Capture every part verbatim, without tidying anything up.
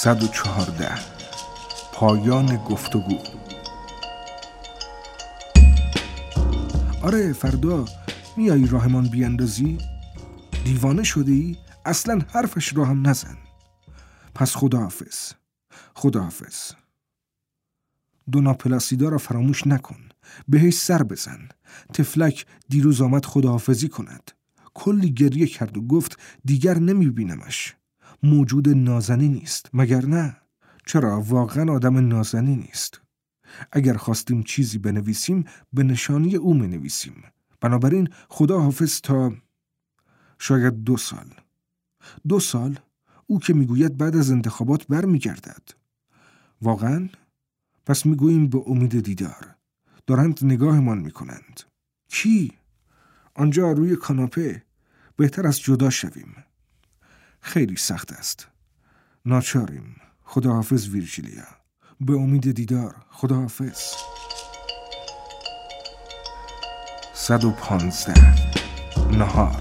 صد و چهارده. پایان گفتگو. آره فردا میایی راهمان بیاندازی؟ دیوانه شده ای؟ اصلا حرفش را هم نزن. پس خداحافظ. خداحافظ. دونا پلاسیدا را فراموش نکن. بهش سر بزن. تفلک دیروز آمد خداحافظی کند. کلی گریه کرد و گفت دیگر نمیبینمش. موجود نازنی نیست مگر نه؟ چرا واقعا آدم نازنی نیست؟ اگر خواستیم چیزی بنویسیم به نشانی او منویسیم. بنابراین خدا حافظ تا شاید دو سال. دو سال؟ او که میگوید بعد از انتخابات بر میگردد. واقعا؟ پس میگوییم به امید دیدار. دارند نگاهمان میکنند. کی؟ آنجا روی کاناپه. بهتر از جدا شویم. خیلی سخت است. ناچاریم. خداحافظ ویرجیلیا. به امید دیدار. خداحافظ. صد و پانزده. نهار.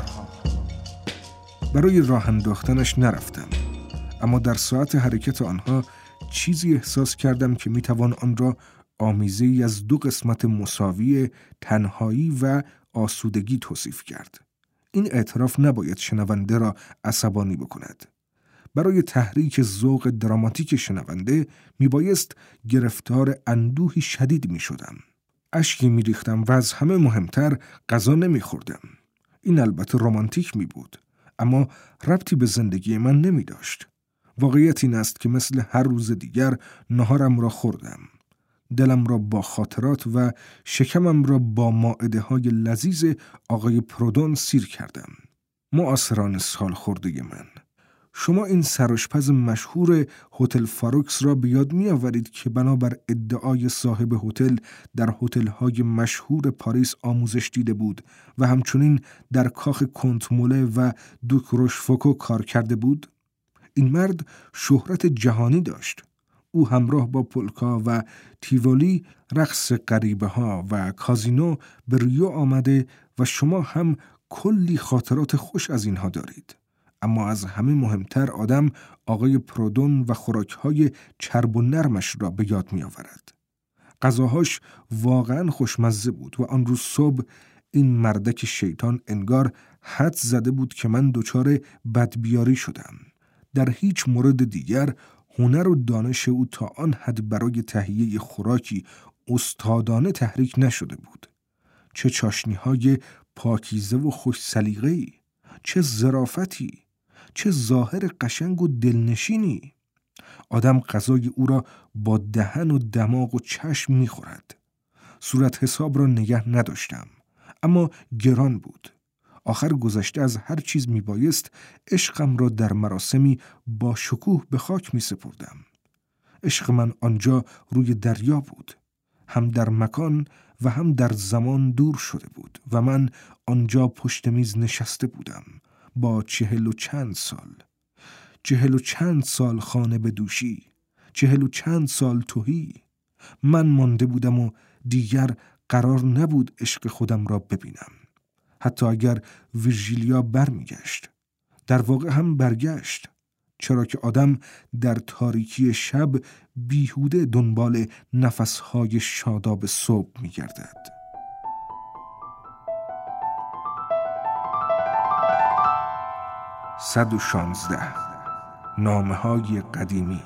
برای راه انداختنش نرفتم، اما در ساعت حرکت آنها چیزی احساس کردم که میتوان آن را آمیزه‌ای از دو قسمت مساوی تنهایی و آسودگی توصیف کرد. این اعتراف نباید شنونده را عصبانی بکند. برای تحریک ذوق دراماتیک شنونده میبایست گرفتار اندوهی شدید میشدم. اشکی میریختم و از همه مهمتر غذا نمیخوردم. این البته رمانتیک میبود، اما ربطی به زندگی من نمیداشت. واقعیت این است که مثل هر روز دیگر نهارم را خوردم. دلم را با خاطرات و شکمم را با مائده های لذیذ آقای پرودون سیر کردم. معاصران سال خورده من. شما این سرآشپز مشهور هتل فاروکس را به یاد می آورید که بنابر ادعای صاحب هتل در هتل‌های مشهور پاریس آموزش دیده بود و همچنین در کاخ کنت موله و دوک روشفوکو کار کرده بود؟ این مرد شهرت جهانی داشت. او همراه با پولکا و تیوولی، رقص غریبه ها و کازینو به ریو آمده و شما هم کلی خاطرات خوش از اینها دارید. اما از همه مهمتر آدم آقای پرودون و خوراک‌های چرب و نرمش را به یاد می آورد. غذاهاش واقعا خوشمزه بود و آن روز صبح این مردک شیطان انگار حد زده بود که من دچار بدبیاری شدم. در هیچ مورد دیگر هنر و دانش او تا آن حد برای تهیه خوراکی استادانه تحریک نشده بود. چه چاشنی‌های پاکیزه و خوش سلیقه‌ای، چه ظرافتی، چه ظاهر قشنگ و دلنشینی. آدم غذای او را با دهن و دماغ و چشم می‌خورد. صورت حساب را نگه نداشتم، اما گران بود. آخر گذشته از هر چیز می بایست عشقم را در مراسمی با شکوه به خاک می سپردم. عشق من آنجا روی دریا بود. هم در مکان و هم در زمان دور شده بود و من آنجا پشت میز نشسته بودم با چهل و چند سال. چهل و چند سال خانه به دوشی. چهل و چند سال تهی. من مانده بودم و دیگر قرار نبود عشق خودم را ببینم. حتی اگر ویرجیلیا برمیگشت. در واقع هم برگشت، چرا که آدم در تاریکی شب بیهوده دنبال نفسهای شاداب صبح میگردد. صد و شانزده. نامه‌های قدیمی.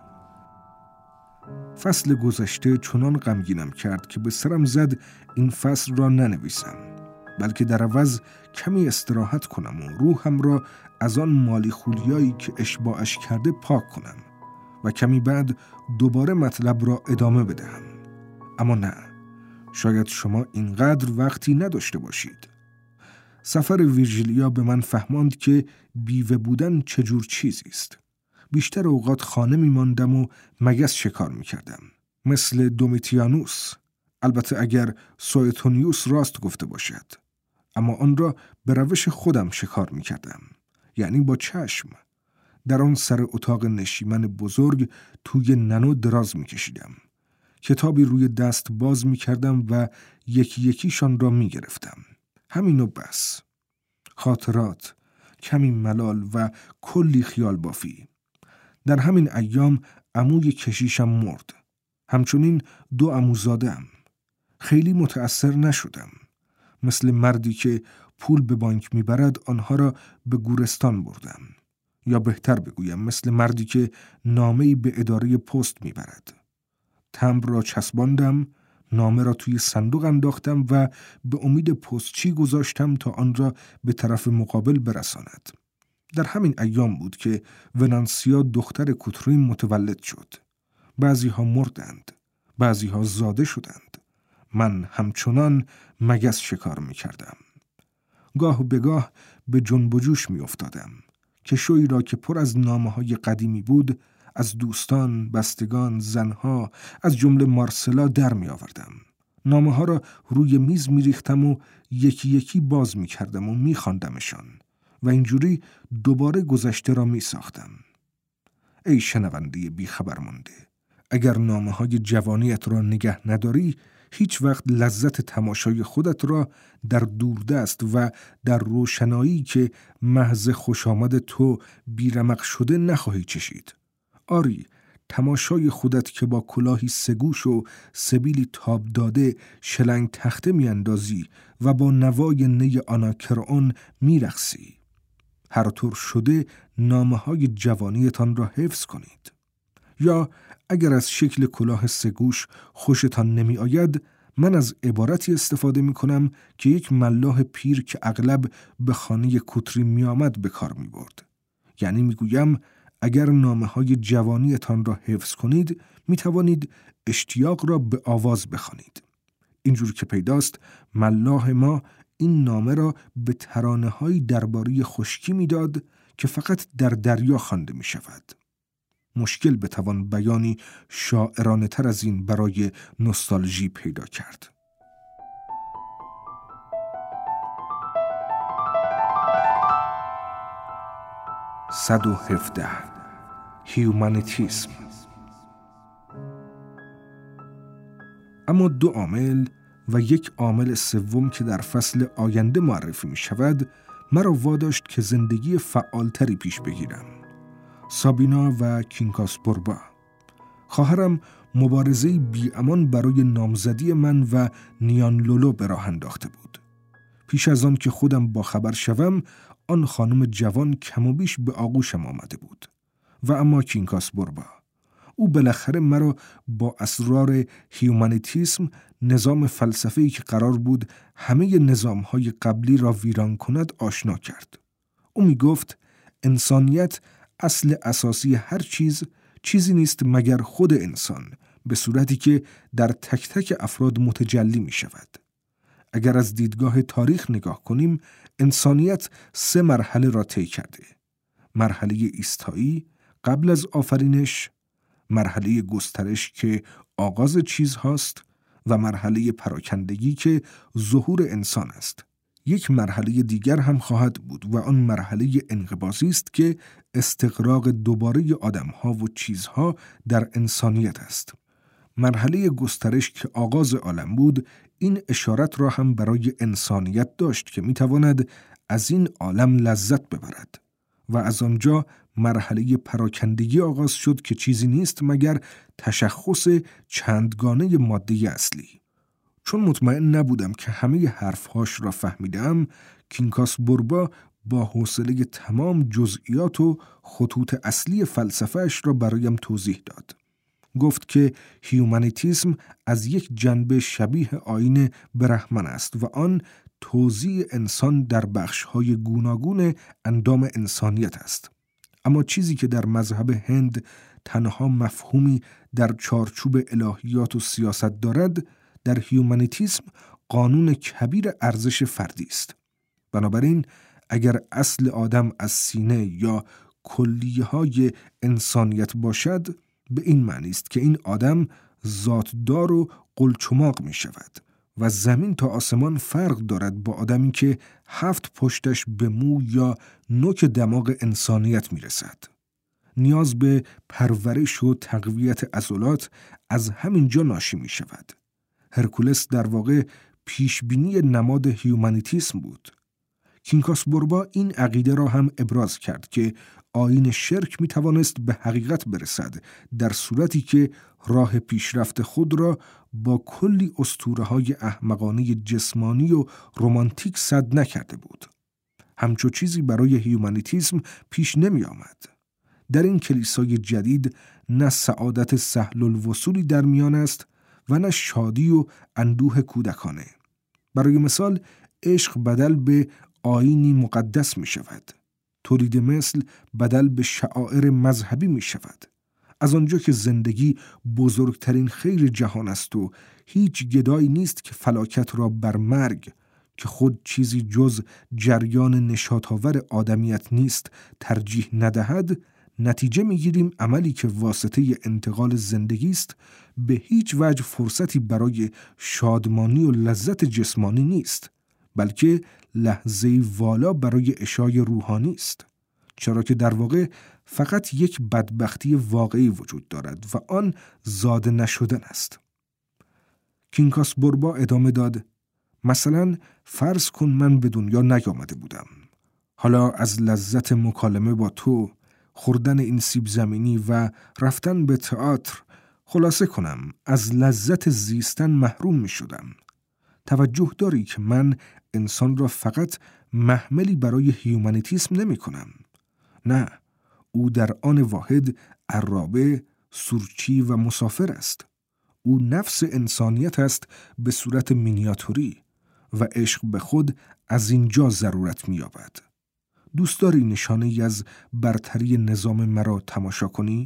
فصل گذشته چنان غمگینم کرد که به سرم زد این فصل را ننویسم، بلکه در عوض کمی استراحت کنم و روحم را از آن مالی خولیایی که اشباعش کرده پاک کنم و کمی بعد دوباره مطلب را ادامه بدهم. اما نه، شاید شما اینقدر وقتی نداشته باشید. سفر ویرجیلیا به من فهماند که بیوه بودن چجور چیزی است. بیشتر اوقات خانه می ماندم و مگس شکار می کردم، مثل دومیتیانوس. البته اگر سوئتونیوس راست گفته باشد، اما آن را به روش خودم شکار می کردم، یعنی با چشم. در آن سر اتاق نشیمن بزرگ توی ننو دراز می کشیدم. کتابی روی دست باز می کردم و یکی یکیشان را می گرفتم. همینو بس. خاطرات، کمی ملال و کلی خیال بافی. در همین ایام عموی کشیشم مرد. همچنین دو عموزاده‌ام. خیلی متأثر نشدم. مثل مردی که پول به بانک میبرد آنها را به گورستان بردم. یا بهتر بگویم مثل مردی که نامه‌ای به اداره پست میبرد. تمبر را چسباندم، نامه را توی صندوق انداختم و به امید پستچی گذاشتم تا آن را به طرف مقابل برساند. در همین ایام بود که ونانسیا دختر کوترین متولد شد. بعضی ها مردند، بعضی ها زاده شدند. من همچنان مگس شکار می کردم. گاه به گاه به جنب و جوش می افتادم. کشویی را که پر از نامه های قدیمی بود از دوستان، بستگان، زنها، از جمله مارسلا در می آوردم. نامه ها را روی میز می ریختم و یکی یکی باز می کردم و می خواندمشان و اینجوری دوباره گذشته را می ساختم. ای شنونده بی خبر مانده، اگر نامه های جوانیت را نگه نداری، هیچ وقت لذت تماشای خودت را در دوردست و در روشنایی که محض خوشامد تو بیرمق شده نخواهی چشید. آری، تماشای خودت که با کلاهی سگوش و سبیلی تاب داده شلنگ تخته میاندازی و با نوای نی آناکرئون میرقصی. هر طور شده نامه های جوانیتان را حفظ کنید. یا اگر از شکل کلاه سگوش خوشتان نمی آید، من از عبارتی استفاده می کنم که یک ملاح پیر که اغلب به خانه کوترین می آمد به کار می برد. یعنی می گویم اگر نامه های جوانیتان را حفظ کنید، می توانید اشتیاق را به آواز بخوانید. اینجور که پیداست ملاح ما این نامه را به ترانه های درباره خشکی می داد که فقط در دریا خوانده می شود. مشکل بتوان بیانی شاعرانه تر از این برای نوستالژی پیدا کرد. صد و هفده. هیومانیتیسم. اما دو عامل و یک عامل سوم که در فصل آینده معرفی می شود مرا واداشت که زندگی فعالتری پیش بگیرم. سابینا و کینکاس بوربا. خواهرم مبارزه بی امان برای نامزدی من و نیان لولو به راه انداخته بود. پیش از آن که خودم با خبر شوم، آن خانم جوان کم و بیش به آغوشم آمده بود. و اما کینکاس بوربا، او بالاخره مرا با اسرار هیومانیتیسم، نظام فلسفه‌ای که قرار بود همه نظام‌های قبلی را ویران کند، آشنا کرد. او می گفت انسانیت اصل اساسی هر چیز چیزی نیست مگر خود انسان، به صورتی که در تک تک افراد متجلی می شود. اگر از دیدگاه تاریخ نگاه کنیم، انسانیت سه مرحله را طی کرده. مرحله ایستایی قبل از آفرینش، مرحله گسترش که آغاز چیز هاست و مرحله پراکندگی که ظهور انسان است. یک مرحله دیگر هم خواهد بود و آن مرحله انقباضی است که استقراق دوباره آدم‌ها و چیزها در انسانیت است. مرحله گسترش که آغاز عالم بود، این اشارت را هم برای انسانیت داشت که می‌تواند از این عالم لذت ببرد و از آنجا مرحله پراکندگی آغاز شد که چیزی نیست مگر تشخص چندگانه ماده اصلی. چون مطمئن نبودم که همه حرفهاش را فهمیدم، کینکاس بوربا با حوصله تمام جزئیات و خطوط اصلی فلسفه‌اش را برایم توضیح داد. گفت که هیومانیتیسم از یک جنبه شبیه آیین برهمن است و آن توزیع انسان در بخش‌های گوناگون اندام انسانیت است. اما چیزی که در مذهب هند تنها مفهومی در چارچوب الهیات و سیاست دارد، در هیومانیتیسم قانون کبیر ارزش فردی است. بنابراین اگر اصل آدم از سینه یا کلیه‌های انسانیت باشد، به این معنی است که این آدم ذاتدار و قلچماق می شود و زمین تا آسمان فرق دارد با آدمی که هفت پشتش به مو یا نوک دماغ انسانیت می رسد. نیاز به پرورش و تقویت عضلات از همین جا ناشی می شود. هرکولس در واقع پیشبینی نماد هیومانیتیسم بود. کینکاس بوربا این عقیده را هم ابراز کرد که آیین شرک می توانست به حقیقت برسد در صورتی که راه پیشرفت خود را با کلی اسطوره‌های احمقانه جسمانی و رمانتیک سد نکرده بود. همچو چیزی برای هیومانیتیسم پیش نمی آمد. در این کلیسای جدید نه سعادت سهل الوصولی در میان است و نه شادی و اندوه کودکانه. برای مثال عشق بدل به آیینی مقدس می شود. تولید مثل بدل به شعائر مذهبی می شود. از آنجا که زندگی بزرگترین خیر جهان است و هیچ گدایی نیست که فلاکت را بر مرگ که خود چیزی جز جریان نشاط‌آور آدمیت نیست ترجیح ندهد، نتیجه می‌گیریم عملی که واسطه انتقال زندگی است به هیچ وجه فرصتی برای شادمانی و لذت جسمانی نیست، بلکه لحظه‌ای والا برای عشای روحانی است، چرا که در واقع فقط یک بدبختی واقعی وجود دارد و آن زاده نشدن است. کینکاس بوربا ادامه داد: مثلا فرض کن من به دنیا نیامده بودم. حالا از لذت مکالمه با تو، خوردن این سیب زمینی و رفتن به تئاتر، خلاصه کنم از لذت زیستن محروم می شدم. توجه داری که من انسان را فقط محملی برای هیومانیتیسم نمی کنم. نه، او در آن واحد عرابه، سورچی و مسافر است. او نفس انسانیت است به صورت مینیاتوری و عشق به خود از اینجا ضرورت می‌یابد. دوست داری نشانه ای از برتری نظام مرا تماشا کنی؟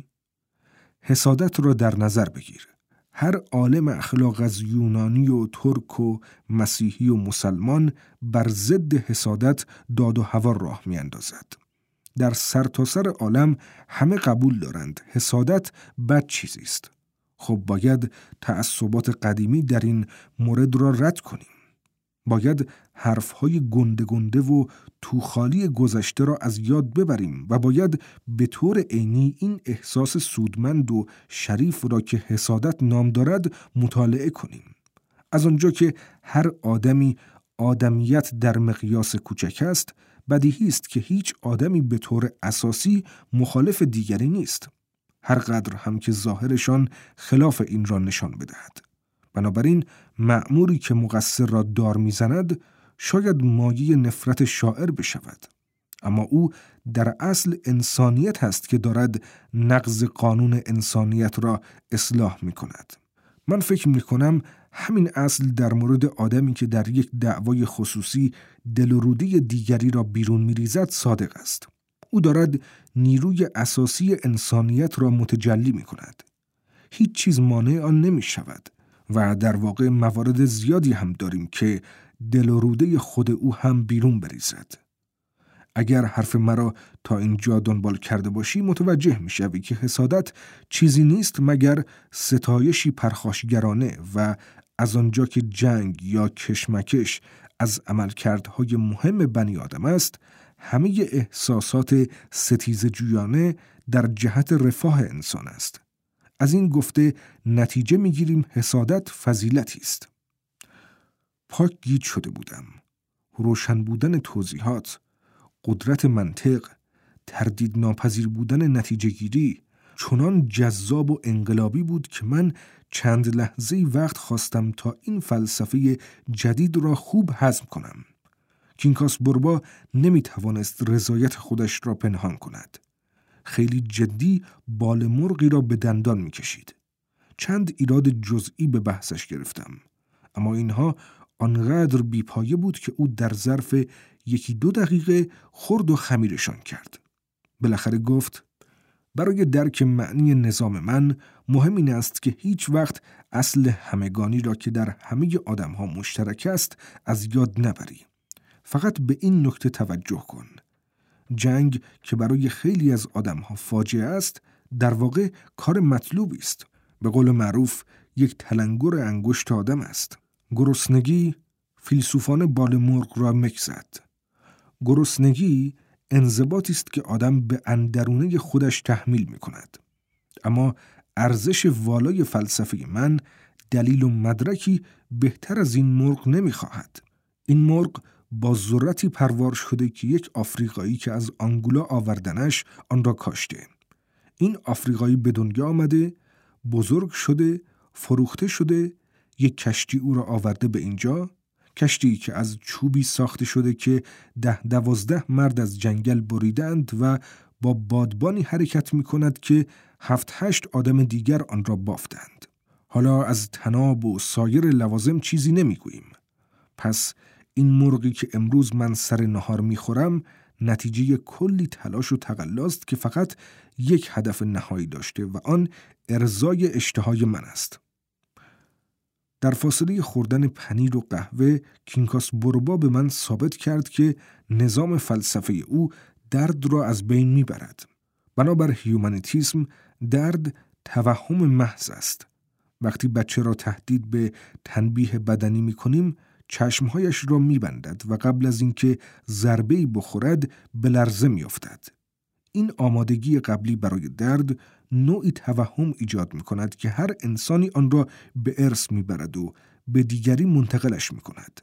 حسادت را در نظر بگیر. هر عالم اخلاق از یونانی و ترک و مسیحی و مسلمان بر ضد حسادت داد و هوا راه می‌اندازد. در سرتاسر عالم همه قبول دارند حسادت بد چیزی است. خب باید تعصبات قدیمی در این مورد را رد کنیم. باید حرفهای گنده گنده و توخالی گذشته را از یاد ببریم و باید به طور عینی این احساس سودمند و شریف را که حسادت نام دارد مطالعه کنیم. از آنجا که هر آدمی آدمیت در مقیاس کوچک است، بدیهی است که هیچ آدمی به طور اساسی مخالف دیگری نیست، هر قدر هم که ظاهرشان خلاف این را نشان بدهد. بنابراین مأموری که مقصر را دار میزند شاید مایه نفرت شاعر بشود، اما او در اصل انسانیت هست که دارد نقض قانون انسانیت را اصلاح می کند. من فکر می کنم همین اصل در مورد آدمی که در یک دعوای خصوصی دل و روده دیگری را بیرون می ریزد صادق است. او دارد نیروی اساسی انسانیت را متجلی می کند. هیچ چیز مانع آن نمی شود و در واقع موارد زیادی هم داریم که دل و روده خود او هم بیرون بریزد. اگر حرف مرا تا اینجا دنبال کرده باشی متوجه می شوی که حسادت چیزی نیست مگر ستایشی پرخاشگرانه و از آنجا که جنگ یا کشمکش از عملکردهای مهم بنی آدم است، همه احساسات ستیزه جویانه در جهت رفاه انسان است. از این گفته نتیجه می گیریم حسادت فضیلتی است. پاک گیج شده بودم. روشن بودن توضیحات، قدرت منطق، تردید ناپذیر بودن نتیجه گیری چنان جذاب و انقلابی بود که من چند لحظه‌ای وقت خواستم تا این فلسفه جدید را خوب هضم کنم. کینکاس بوربا نمی توانست رضایت خودش را پنهان کند. خیلی جدی بال مرغی را به دندان می کشید. چند ایراد جزئی به بحثش گرفتم، اما اینها آنقدر بیپایه بود که او در ظرف یکی دو دقیقه خرد و خمیرشان کرد. بالاخره گفت: برای درک معنی نظام من مهم این است که هیچ وقت اصل همگانی را که در همه آدم ها مشترک است از یاد نبری. فقط به این نکته توجه کن: جنگ که برای خیلی از آدم ها فاجعه است در واقع کار مطلوبی است. به قول معروف یک تلنگر انگشت آدم است. گرسنگی فیلسوفان بال مرغ را مک زد. گرسنگی انضباطی است که آدم به اندرونه خودش تحمیل می کند. اما ارزش والای فلسفه من دلیل و مدرکی بهتر از این مرغ نمی خواهد. این مرغ با ذرتی پروار شده که یک آفریقایی که از آنگولا آوردنش آن را کاشته. این آفریقایی به دنیا آمده، بزرگ شده، فروخته شده، یک کشتی او را آورده به اینجا، کشتی که از چوبی ساخته شده که ده دوازده مرد از جنگل بریدند و با بادبانی حرکت می کند که هفت هشت آدم دیگر آن را بافتند. حالا از تناب و سایر لوازم چیزی نمی گوییم. پس این مرغی که امروز من سر نهار می خورم نتیجه کلی تلاش و تقلاست که فقط یک هدف نهایی داشته و آن ارضای اشتهای من است. در فاصله خوردن پنیر و قهوه کینکاس بوربا به من ثابت کرد که نظام فلسفه او درد را از بین میبرد. بنابر هیومانیتیسم درد توهم محض است. وقتی بچه را تهدید به تنبیه بدنی میکنیم چشمهایش را میبندد و قبل از اینکه ضربه‌ای بخورد به لرزه میافتد. این آمادگی قبلی برای درد نوعی توهم ایجاد میکند که هر انسانی آن را به ارث میبرد و به دیگری منتقلش میکند.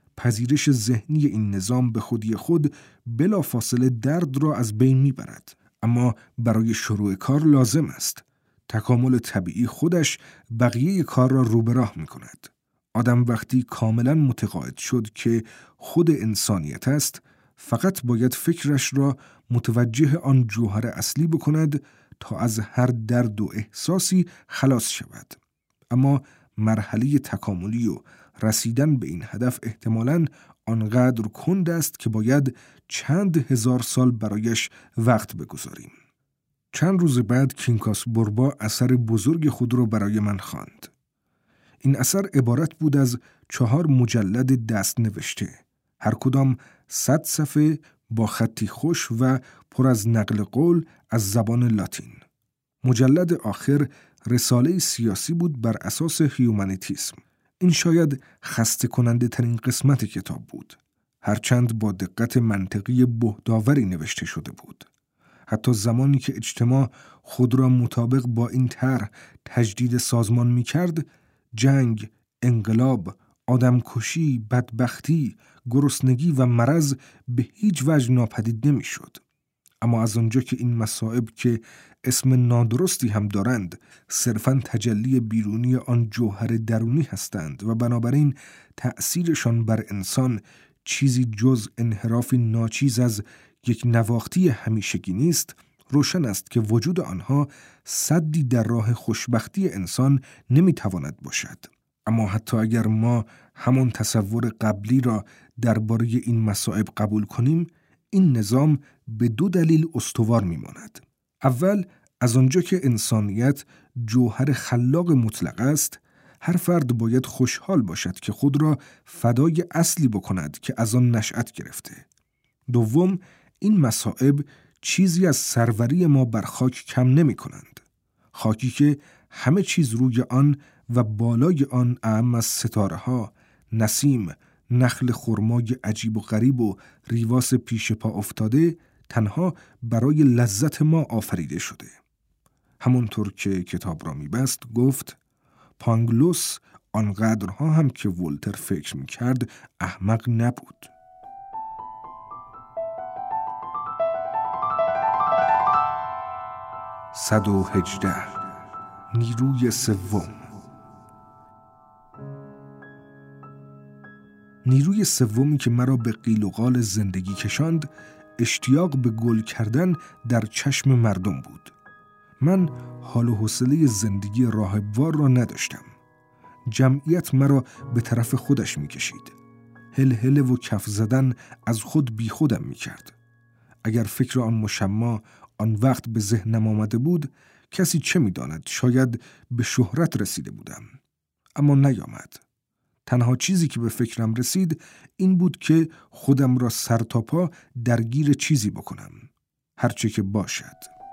پذیرش ذهنی این نظام به خودی خود بلا فاصله درد را از بین میبرد. اما برای شروع کار لازم است. تکامل طبیعی خودش بقیه کار را رو به راه میکند. آدم وقتی کاملا متقاعد شد که خود انسانیت است، فقط باید فکرش را متوجه آن جوهر اصلی بکند تا از هر درد و احساسی خلاص شود. اما مرحله تکاملی و رسیدن به این هدف احتمالاً آنقدر کند است که باید چند هزار سال برایش وقت بگذاریم. چند روز بعد کینکاس بوربا اثر بزرگ خود را برای من خواند. این اثر عبارت بود از چهار مجلد دست نوشته، هر کدام صد صفحه با خطی خوش و پر از نقل قول از زبان لاتین. مجلد آخر رساله سیاسی بود بر اساس هیومانیتیسم. این شاید خسته کننده ترین قسمت کتاب بود، هرچند با دقت منطقی بهداوری نوشته شده بود. حتی زمانی که اجتماع خود را مطابق با این طرح تجدید سازمان می کرد، جنگ، انقلاب، آدمکشی، بدبختی، گرسنگی و مرض به هیچ وجه ناپدید نمی شد. اما از آنجا که این مصائب که اسم نادرستی هم دارند صرفاً تجلی بیرونی آن جوهر درونی هستند و بنابراین تأثیرشان بر انسان چیزی جز انحرافی ناچیز از یک نواختی همیشگی نیست، روشن است که وجود آنها سدی در راه خوشبختی انسان نمیتواند باشد. اما حتی اگر ما همان تصور قبلی را درباره این مصائب قبول کنیم، این نظام به دو دلیل استوار میماند. اول، از آنجا که انسانیت جوهر خلاق مطلق است، هر فرد باید خوشحال باشد که خود را فدای اصلی بکند که از آن نشأت گرفته. دوم، این مصائب چیزی از سروری ما بر خاک کم نمی کنند. خاکی که همه چیز روی آن و بالای آن اعم از ستاره ها، نسیم، نخل خرمای عجیب و غریب و ریواس پیش پا افتاده تنها برای لذت ما آفریده شده. همونطور که کتاب را میبست گفت پانگلوس آنقدرها هم که ولتر فکر میکرد احمق نبود. صد و هجده. نیروی سوم. نیروی سومی که مرا به قیل و قال زندگی کشاند، اشتیاق به گل کردن در چشم مردم بود. من حال و حوصله زندگی راهبوار را نداشتم. جمعیت مرا به طرف خودش می کشید. هل هل و کف زدن از خود بی خودم می کرد. اگر فکر آن مشما آن وقت به ذهنم آمده بود، کسی چه می داند؟ شاید به شهرت رسیده بودم. اما نیامد. تنها چیزی که به فکرم رسید این بود که خودم را سر تا پا درگیر چیزی بکنم، هرچه که باشد.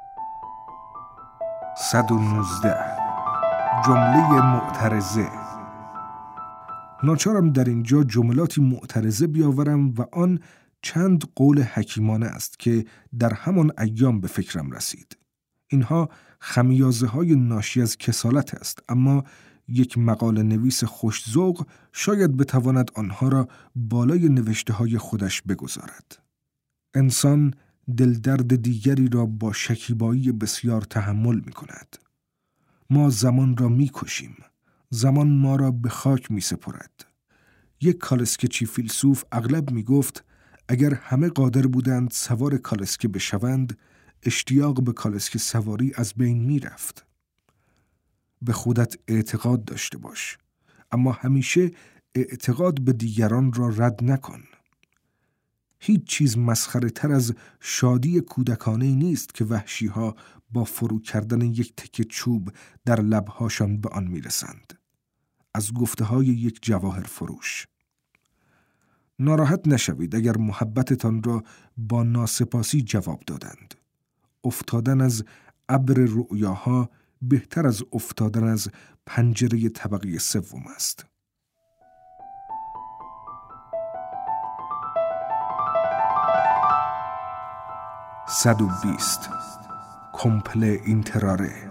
صد و نوزده. جمله معترضه. ناچارم در اینجا جملاتی معترضه بیاورم و آن چند قول حکیمانه است که در همان ایام به فکرم رسید. اینها خمیازه های ناشی از کسالت است، اما یک مقاله نویس خوش‌ذوق شاید بتواند آنها را بالای نوشته‌های خودش بگذارد. انسان دلدرد دیگری را با شکیبایی بسیار تحمل می کند. ما زمان را می کشیم. زمان ما را به خاک می سپرد. یک کالسکه‌چی فیلسوف اغلب می گفت اگر همه قادر بودند سوار کالسکه بشوند، اشتیاق به کالسکه سواری از بین می رفت. به خودت اعتقاد داشته باش، اما همیشه اعتقاد به دیگران را رد نکن. هیچ چیز مسخره تر از شادی کودکانه نیست که وحشی‌ها با فرو کردن یک تکه چوب در لبهاشان به آن میرسند. از گفته‌های یک جواهر فروش. ناراحت نشوید اگر محبتتان را با ناسپاسی جواب دادند. افتادن از ابر رؤیاها بهتر از افتادن از پنجره طبقه سوم است. صد و بیست کمپله اینتراره.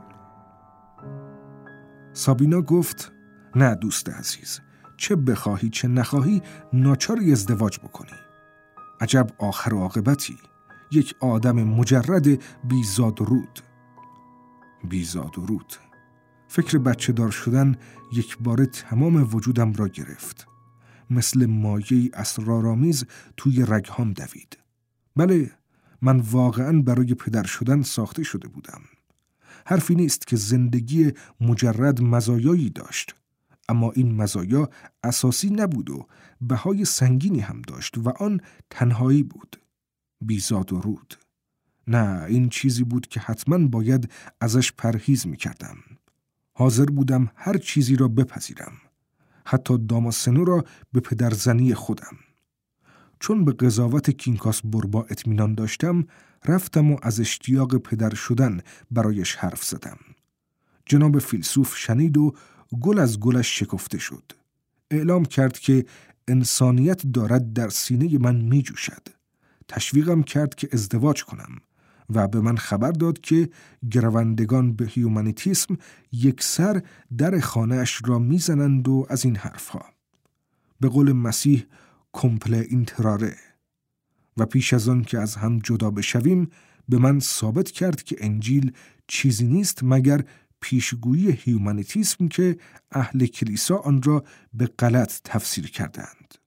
سابینا گفت نه دوست عزیز، چه بخواهی چه نخواهی ناچاری ازدواج بکنی. عجب آخر و عاقبتی، یک آدم مجرد بیزاد و رود. بیزاد و رود. فکر بچه دار شدن یک بار تمام وجودم را گرفت. مثل مایه‌ای اسرارآمیز توی رگهام دوید. بله، من واقعاً برای پدر شدن ساخته شده بودم. حرفی نیست که زندگی مجرد مزایایی داشت، اما این مزایا اساسی نبود و بهای سنگینی هم داشت و آن تنهایی بود. بیزاد و رود. نه، این چیزی بود که حتماً باید ازش پرهیز می کردم. حاضر بودم هر چیزی را بپذیرم، حتی داماسنو را به پدرزنی خودم. چون به قضاوت کینکاس بوربا اطمینان داشتم، رفتم و از اشتیاق پدر شدن برایش حرف زدم. جناب فیلسوف شنید و گل از گلش شکفته شد. اعلام کرد که انسانیت دارد در سینه من می جوشد. تشویقم کرد که ازدواج کنم و به من خبر داد که گروندگان به هیومانیتیسم یک سر در خانه‌اش را میزنند و از این حرفها. به قول مسیح کمپله اینتراره. و پیش از آن که از هم جدا بشویم به من ثابت کرد که انجیل چیزی نیست مگر پیشگویی هیومانیتیسم که اهل کلیسا آن را به غلط تفسیر کردند.